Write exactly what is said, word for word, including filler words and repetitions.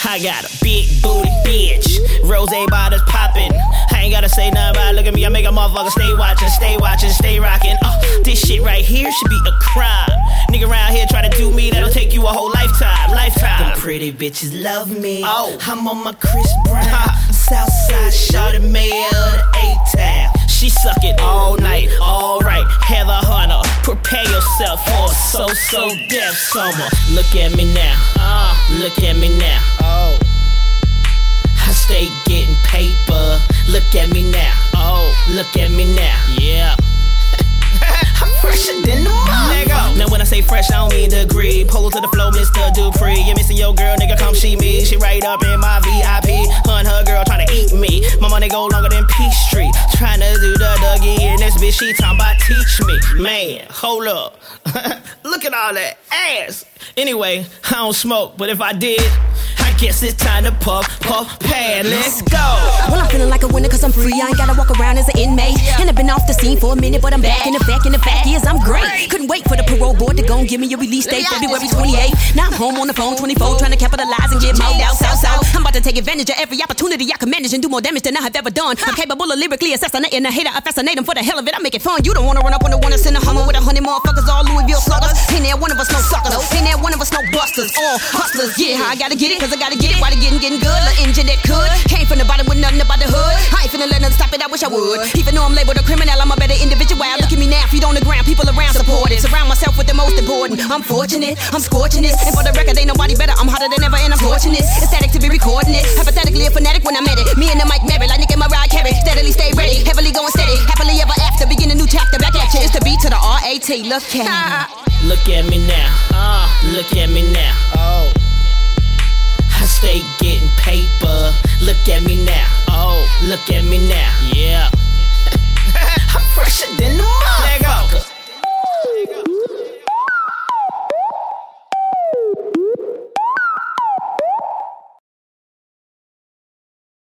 I got a big booty bitch, rose bottles poppin'. I ain't gotta say nothing about it. Look at me, I make a motherfucker stay watchin', stay watchin', stay rockin'. Uh, this shit right here should be a crime. Nigga around here try to do me, that'll take you a whole lifetime, lifetime. Them pretty bitches love me. Oh, I'm on my Chris Brown, Southside Chardonnay of the A-Town. She suck it all night, all right. Heather Hunter, prepare yourself for a so-so death summer. Look at me now, uh, look at me now. Oh, I stay getting paper. Look at me now. Oh, look at me now. Yeah. I'm fresher than the mother. Now when I say fresh, I don't mean degree. Polo to the flow, Mister Dupree. You missing your girl, nigga, come see me. She right up in my V I P. Her and her girl trying to eat me. My money go longer than Peachtree. Trying to do the Dougie in this bitch. She talking about teach me. Man, hold up. Look at all that ass. Anyway, I don't smoke, but if I did, I guess it's time to puff, puff, pad. Let's go. Well, I'm feeling like a winner cause I'm free. I ain't gotta walk around as an inmate. And I've been off the scene for a minute, but I'm back. In the fact, in the fact is I'm great. Couldn't wait for the parole board to go and give me a release date, February twenty-eighth. Now I'm home on the phone, twenty-four, trying to capitalize and get moved out south south. I'm about to take advantage of every opportunity I can manage and do more damage than I have ever done. I'm capable of lyrically assassinating a hater. I fascinate him for the hell of it. I make it fun. You don't wanna run up on the one that's in the Hummer with a hundred motherfuckers, all Louisville sluggers. Ain't there one of us no suckers? Ain't there one of us no busters? All hustlers. Get it how I gotta get it, cause I gotta get it. Why they getting, getting good? Little engine that could. Came from the bottom with nothing about the hood. I ain't finna let nothing stop it, I wish I would. Even though I'm labeled a criminal, I'm a better individual. Look at me now, feet on the ground, people around supported. Surround myself with the most important. I'm fortunate, I'm scorching this. And for the record, ain't nobody better. I'm hotter than ever and I'm torching this. Ecstatic to be recording it. Hypothetically a fanatic when I met it. Me and the mic married, like Nick and Mariah Carey. Steadily stay ready, heavily going steady. Happily ever after, begin a new chapter. Back at you, it's the B to the R A T. Look at me. Look at me now. Uh.